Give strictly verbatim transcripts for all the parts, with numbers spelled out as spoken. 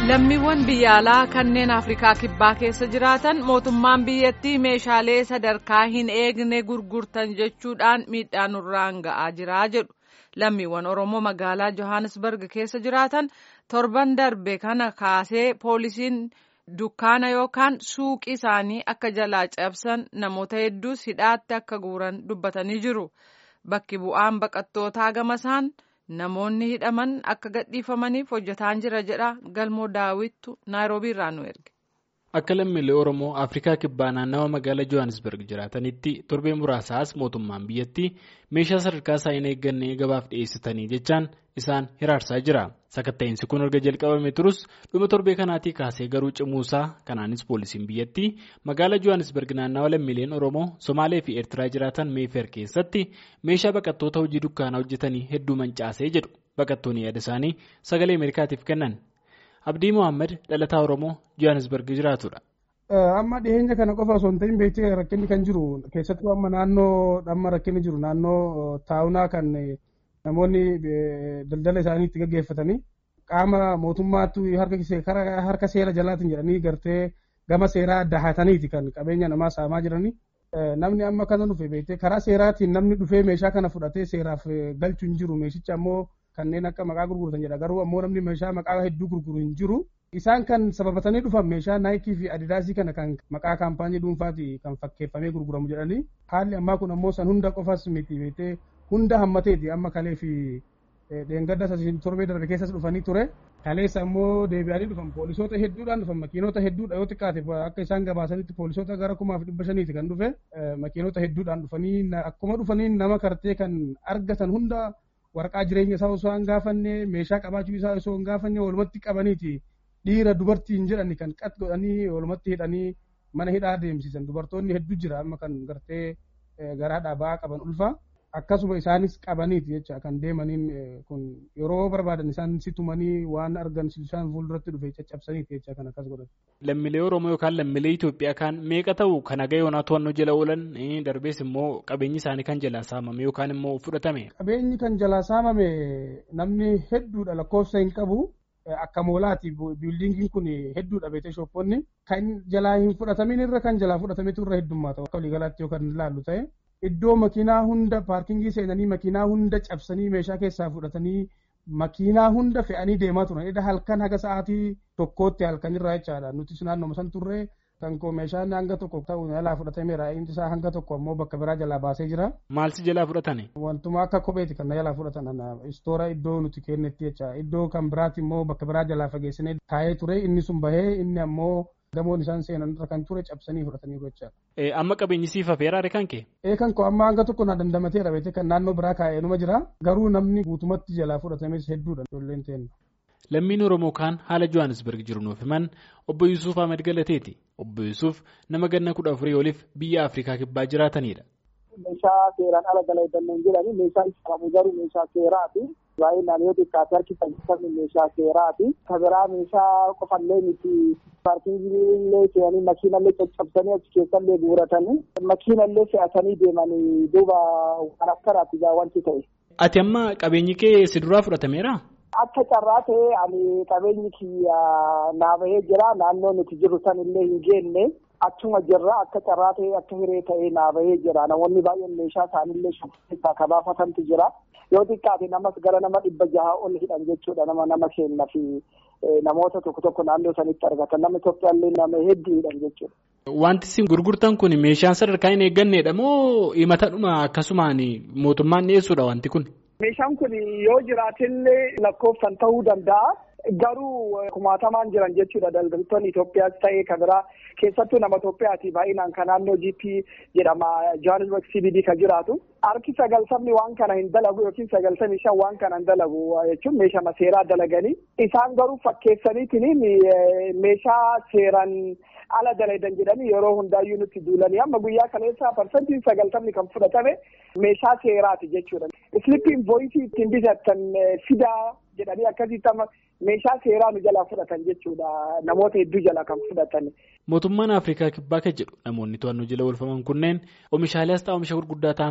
Lammiiwwan biyya alaa kanneen Afrikaa Kibbaa keessa jiraatan mootummaan biyyattii meeshaalee sadarkaa hin eegne gurgurtan jechuudhaan miidhaa nurraan ga'aa jira jedhu. Lammiiwwan Oromoo magaalaa Johannesburg keessa jiraatan torban darbe kana kaasee poolisiin dukkaana yookaan suuqii isaanii akka jalaa cabsan namoota hedduus hidhaatti akka guuran dubbatanii jiru. Bakki bu'aan baqattootaa gamasaan namoonni hidhaman akka gadhiifamaniif hojjetaan jira jedha. Galmoo Daawittu Naayiroobii irraa nu erge. Akka lammiilee Oromoo Afrikaa Kibbaa naannawa magaalaa Johannesburg jiraatanitti torbee muraasaas mootummaan biyyattii meeshaa sadarkaa isaa hin eegganne gabaaf dhiyeessitanii jechaan isaan hiraarsaa jira. Sakatta'insi kun erga jalqabame turus dhuma torbee kanaatii kaasee garuu cimuusaa kanaanis poolisiin biyyattii magaalaa Johannesburg naannawa lammiileen Oromoo Somaalee fi Eertiraa jiraatan Meefer keessatti meeshaa baqattoota hojii dukkaanaa hojjetanii hedduu mancaasee jedhu baqattoonni yaada isaanii sagalee Ameerikaatiif kennan. Abdii Mohaammed dhalataa Oromoo Johannesburg jiraatudha. Amma dhiyeenya kana qofa osoo hin ta'in beektee rakkinni kan jiru keessattuu amma naannoo amma rakkinni jiru naannoo taawunaa kan namoonni daldala isaanii itti gaggeeffatanii qaama mootummaattu harka seera jalaatiin jedhanii gartee gama seeraa dahataniiti kan qabeenya namaa saamaa jiranii. Namni amma kana dhufe beektee karaa seeraatiin namni dhufee meeshaa kana fudhatee seeraaf galchu hin jiru. Meeshicha ammoo kanneen akka maqaa gurguratan jedha. Garuu ammoo namni meeshaa maqaa hedduu gurguru hin jiru. Isaan kan sababatanii dhufan meeshaa naayikii fi adidaasii kana kan maqaa kaampaanii dhuunfaati kan fakkeeffamee gurguramu jedhanii. Haalli ammaa kun ammoo san hunda qofas miti beektee hunda hammateeti amma kalee fi dheengadda torbee darbe keessas dhufanii ture. Kaleessa ammoo deebi'anii dhufan poolisoota hedduudhaan dhufan makiinota hedduudha yoo xiqqaate akka isaan gabaasanitti poolisoota gara kumaaf dhibba shaniiti kan dhufe makiinota hedduudhaan dhufanii akkuma dhufanii nama kartee kan argatan hunda waraqaa jireenya isaa osoo hin gaafanne meeshaa qabaachuu isaa osoo hin gaafanne walumatti qabaniiti dhiira dubartii hin jedhani kan qat godhanii walumatti hidhanii mana hidhaa deemsisan. Dubartoonni hedduu jira amma kan gartee garaadhaa ba'aa qaban ulfa. Akkasuma isaanis qabaniiti jecha kan deemaniin kun yeroo barbaadan isaan situmanii waan argan isaan fuulduratti dhufe caccabsaniiti jecha kan akkas godhan. Lammiilee Oromoo yookaan lammiilee Itoophiyaa kan meeqa ta'u kan haga yoonaa to'annoo jala oolan darbees immoo qabeenyi isaanii kan jalaa saamame yookaan immoo fudhatame. Qabeenyi kan jalaa saamame namni hedduudha lakkoofsa hin qabu. Akka moolaati biildiingiin kun hedduudha beekte shoppoonni kan jalaa hin fudhatamin irra kan jalaa fudhatametu irra heddummaa ta'u akka waliigalaatti yookaan ilaallu ta'e. Iddoo makiinaa hunda paarkingii seenanii makiinaa hunda cabsanii meeshaa keessaa fudhatanii makiinaa hunda fe'anii deemaa turan. Edda halkan haga sa'aatii tokkootti halkan irraa jechaadha. Nuti naannoo san turre kan koo meeshaan hanga tokko ta'u jalaa fudhatameera. Inni isaa hanga tokko ammoo bakka biraa jalaa baasee jira. Maalsi jalaa fudhatani? Wantuma akka kopheeti kan jalaa fudhatan. Istoora iddoo nuti kennetti jecha. Iddoo kan biraati immoo bakka biraa jalaa fageessinee taa'ee ture. Inni sun bahee inni ammoo gamoon isaan seenan irra kan ture cabsanii fudhatanii gochaa. Amma qabeenyi siif hafeeraare kan kee? Ee kan koo amma hanga tokko na dandamateera beekte kan naannoo biraa kaa'ee numa jira. Garuu namni guutumatti jalaa fudhatames hedduudha ijoolleen teenna. Lammiin Oromoo kaan haala Johannesburg jiru nuuf himan obbo Yuusuf Ahmed Galateeti. Obbo Yuusuf nama ganna kudha afurii oliif biyya Afrikaa Kibbaa jiraatanidha. Meeshaa seeraan ala dalagan jedhanii meeshaa isaanii garuu meeshaa seeraati. Baay'inaan yoo xiqqaate harkifatan meeshaa seeraati. Kabiraa meeshaa qofallee miti paarkingillee fe'anii makiinallee caccabsanii achi keessallee guuratanii makiinallee fe'atanii deemanii duuba waan akkanaatti gaa wanti ta'e. Ati amma qabeenyi kee si duraa fudhatameera? Akka carraa ta'e ani qabeenyi kiyya naa bahee jira naannoo nuti jirru sanillee hin geenne. Achuma jirra akka carraa ta'e akka hiree ta'e naa bahee jira. Namoonni baay'een meeshaa isaanillee shubbisaa kabaafatantu jira. Yoo xiqqaate namas gara nama dhibba jaha ol hidhan jechuudha nama nama keenna fi namoota tokko tokko naannoo sanitti argatan nama Itoophiyaallee nama hedduu hidhan jechuudha. Wanti isin gurgurtan kun meeshaan sadarkaa hin eeggannedha moo himatadhuma akkasumaan mootummaan dhiyeessuudha wanti kun? Meeshaan kun yoo jiraatillee lakkoofsan ta'uu danda'a. Garuu kumaatamaan jiran jechuudha daldaltoonni Itoophiyaas ta'ee kan biraa keessattuu nama Itoophiyaati baay'inaan kan naannoo G P jedhama Johannesburg C B D kan jiraatu. Harki sagaltamni waan kana hin dalagu yookiin sagaltamii shan waan kana hin dalagu jechuun meeshaa seeraa dalaganii. Isaan garuu fakkeessaniitiin meeshaa seeraan ala dalagan jedhanii yeroo hundaayyuu nutti duulanii amma guyyaa kaleessaa parsantiin sagaltamni kan fudhatame meeshaa seeraati jechuudha. Islippiin voiisii ittiin bitatan fidaa jedhanii akkasitti amma meeshaa seeraa nu jalaa fudhatan jechuudha namoota hedduu jalaa kan fudhatan. Mootummaan Afrikaa Kibbaa kan jedhu namoonni to'annoo jala oolfaman kunneen oomishaalee asxaa oomisha gurguddaa ta'an fakkeeffaman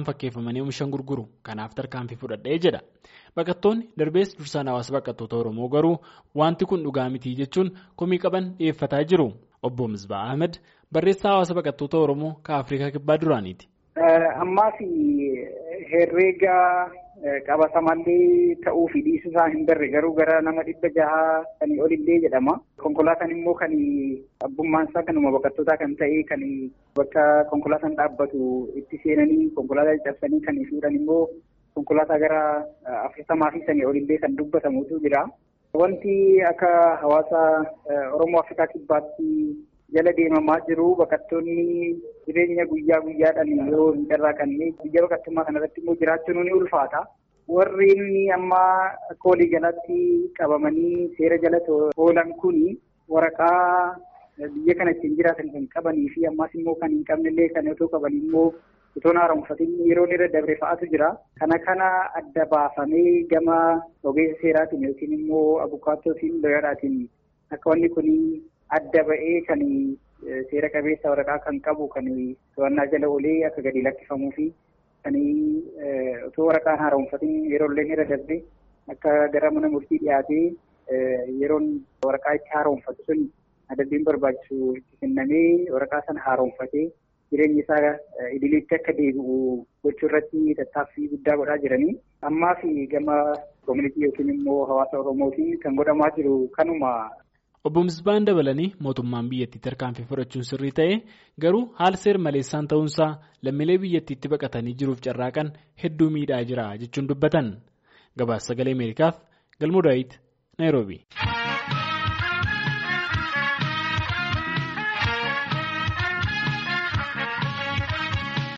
buqqifamanii oomishan gurguru kanaaf tarkaanfii fudhadhee jedha. Baqattoonni darbees dursaan hawaasa baqattoota Oromoo garuu wanti kun dhugaa miti jechuun komii qaban dhiyeeffataa jiru. Obbo Misbaa Ahmed barreessaa hawaasa baqattoota Oromoo kan Afrikaa Kibbaa duraaniiti. Ammaas herreega qabatamallee ta'uu fi dhiisuusaa hin barre garuu gara nama dhibba jaha kan olillee jedhama. Konkolaataan immoo kan abbummaan isaa kanuma baqattootaa kan ta'e kan bakka konkolaataan dhaabbatu itti seenanii konkolaataa cabsanii kan fuudhan immoo konkolaataa gara afurtamaa fi sanii olillee kan dubbatamutu jira. Wanti akka hawaasa Oromoo Afrikaa Kibbaatti jala deemamaa jiru baqattoonni jireenya guyyaa guyyaadhaan yeroo hin carraaqanne biyya baqattummaa kanarratti immoo jiraachuun ni ulfaata. Warri inni amma akka walii galatti qabamanii seera jala oolan kuni waraqaa biyya kana ittiin jiraatan kan qabanii fi ammas immoo kan hin qabnellee kan otoo qabanii immoo otoo haaromfatiin yeroo irra dabre fa'aatu jira. Kana kana adda baafamee gama ogeessa seeraatiin yookiin immoo abukaattootiin looyaraatiin akka wanni kun adda ba'ee kan seera qabeessa waraqaa kan qabu kan to'annaa jala oolee akka gadi lakkifamuu fi kan otoo waraqaan haaromfatiin yeroo illee irra darbe akka gara mana murtii dhiyaatee yeroon waraqaa itti haaromfatu sun adabbiin barbaachisu itti kennamee waraqaa sana haaromfatee jireenya isaa idileetti akka deebi'u gochuu irratti tattaaffii guddaa godhaa jiranii. Ammaa fi gama koomunitii yookiin immoo hawaasa Oromootiin kan godhamaa jiru kanuma. Obbo Misbaan dabalanii mootummaan biyyattii tarkaanfii fudhachuun sirrii ta'e garuu haal seer maleessaan ta'uunsaa lammiilee biyyattiitti baqatanii jiruuf carraaqan hedduu miidhaa jira jechuun dubbatan. Gabaasa sagalee Ameerikaaf Galmoo Daawit Naayiroobii.